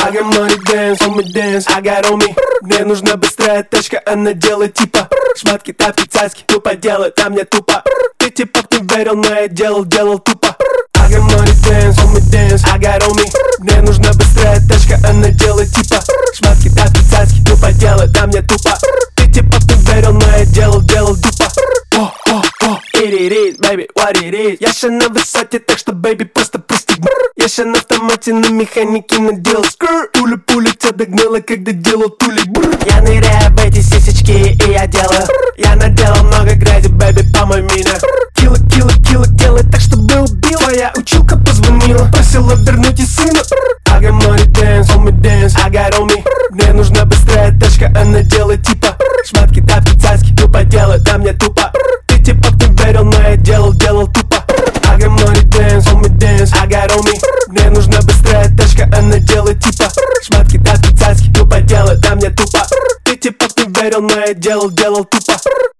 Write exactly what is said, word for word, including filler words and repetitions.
I got money dance, on me dance, I got on me. Мне нужна быстрая тачка, она делает типа шматки, тапки, цацки, тупо делает, а мне тупо. Ты типа не верил, но я делал, делал тупо. I got money dance, on me dance, I got on me. Мне нужна быстрая тачка, она делает типа шматки, тапки, цацки, тупо делает, а мне тупо. Ты типа не верил, но я делал, делал тупо. О, о, о, it it is, baby, what it is. Я ща на высоте, так что, baby, просто пристегни. Я ща на автомате, на механике наделал скр. Пуля-пуля тебя догнала, когда делал тули. Я ныряю в эти сисечки, и я делаю. Я наделал много грязи, baby, помой меня. Кило, кило, кило, делай так, чтобы убил. Твоя училка позвонила, просила вернуть и сына. I got money dance, on me dance, I got on me. Мне нужна быстрая тачка, она делает типа шматки, тапки, цацки, тупо делает, а мне тупо. Ты типа не верил, но я делал, делал тупо. I got money dance, on me dance, I got on me. Мне нужна быстрая тачка, она делает типа шматки, тапки, цацки, тупо делает, а мне тупо. Ты типа не верил, но я делал, делал тупо.